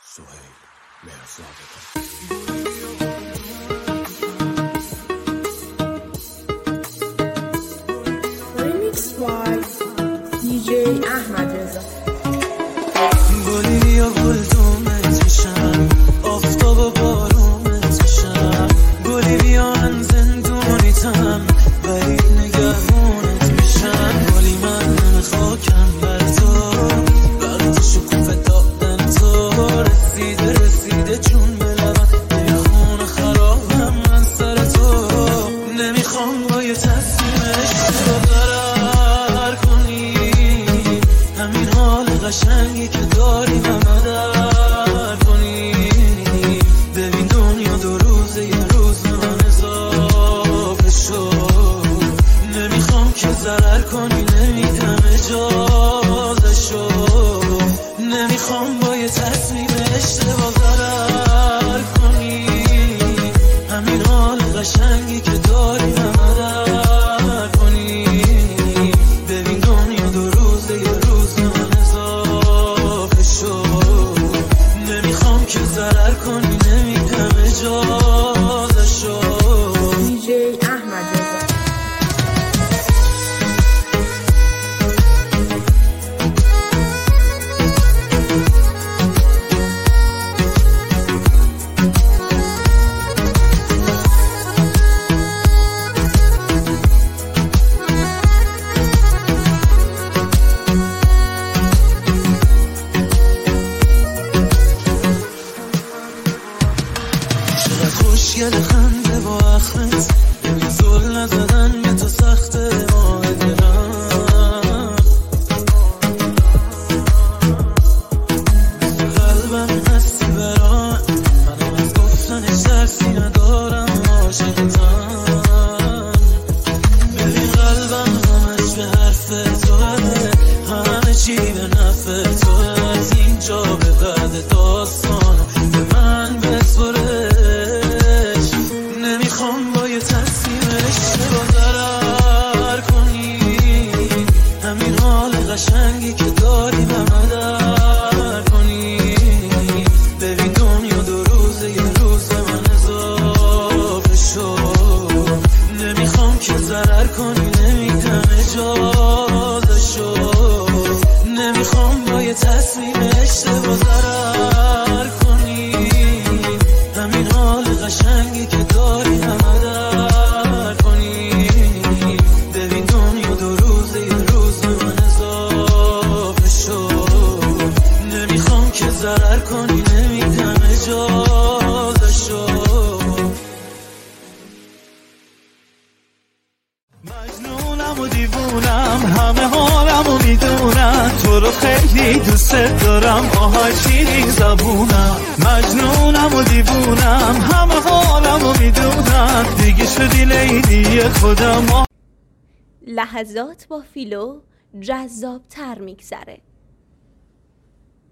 سهیل مهرزاد Remix by DJ احمد رضا. گلی بیا گلدومت میشم، آفتاب و بارونت میشم. گلی بیا من زندونیتم ولی نگهبونت میشم. گلی من نمیخواکم بر تو، وقت شکوفه دادن تو. رسیده جون به لبم، نمیخونه خرابم من سر تو. نمیخوام با یه تصمیم اشتباه قرار کنی، همین حال قشنگی که داری و مدر کنی. ببین دنیا دو روزه، یه روز به من اضافه شد. نمیخوام که ضرر کنی، نمیدم اجازه شد. نمیخوام با یه تصمیم اشتباه ضرر کنی، همین حال قشنگی که داری و مدر کنی. ببین دنیا دو روزه، یه روز به من اضافه شد. نمیخوام که ضرر کنی، نمیدم اجازه شد. DJ احمد رضا. چقدر خوشگل خنده با اخمت، یه زل نزدن به تو سخته. ماه دلم مثل قلبم هستی برام، منم از گفتنش ترسی ندارم. عاشقتم، ببین قلبم همش به حرف توه، همه چی به نفع توه. از اینجا به بعد داستان به من بسپرش. نمیخوام با یه تصمیم اشتباه ضرر کنی، همین حال قشنگی که داری و مدر کنی. ببین دنیا دو روزه، یه روز به من اضافه شد. نمیخوام که ضرر کنی، نمیدم اجازه شد. نمیخوام با یه تصمیم اشتباه ضرر کنی، همین حال قشنگی که داری و مدر کنی. ببین دنیا دو روزه، یه روز به من اضافه شد. نمیخوام که ضرر کنی، نمیدم اجازه شد. مجنونم و دیوونم، همه حالم و میدونم. تو رو خیلی دوست دارم، آهای شیرین زبونم. مجنونم و دیوونم، همه حالم و میدونم. دیگه شدی لیلی خودم. لحظات با فیلو جذاب تر میگذره.